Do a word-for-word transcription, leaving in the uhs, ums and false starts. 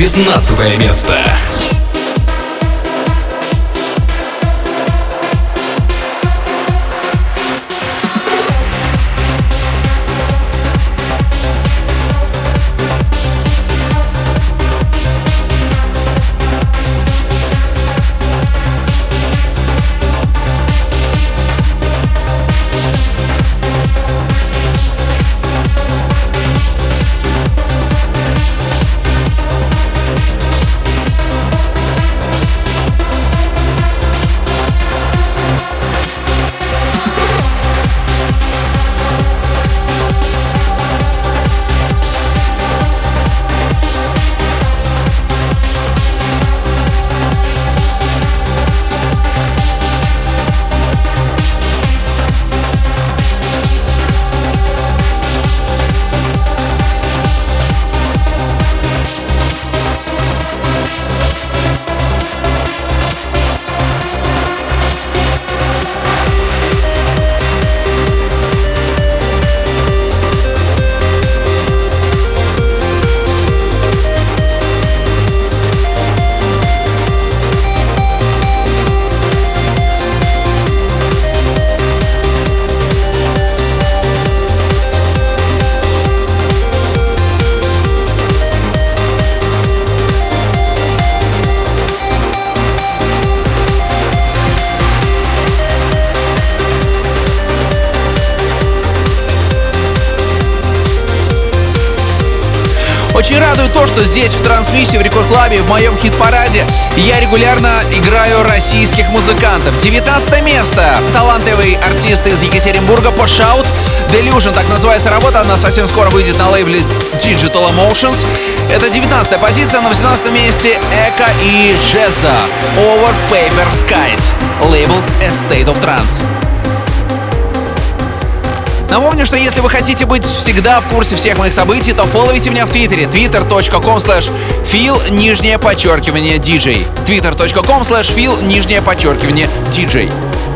девятнадцатое место. Очень радует то, что здесь в трансмиссии в Рекорд Клабе в моем хит-параде я регулярно играю российских музыкантов. девятнадцатое место. Талантливый артист из Екатеринбурга Push-Out. Delusion, так называется работа, она совсем скоро выйдет на лейбле Digital Emotions. Это девятнадцатая позиция. На восемнадцатом месте Эко и Джезза. Over Paper Skies. Лейбл A State of Trance. Напомню, что если вы хотите быть всегда в курсе всех моих событий, то фолловите меня в Твиттере twitter точка com слэш фил нижнее подчеркивание диджей. twitter точка com слэш фил нижнее подчеркивание диджей.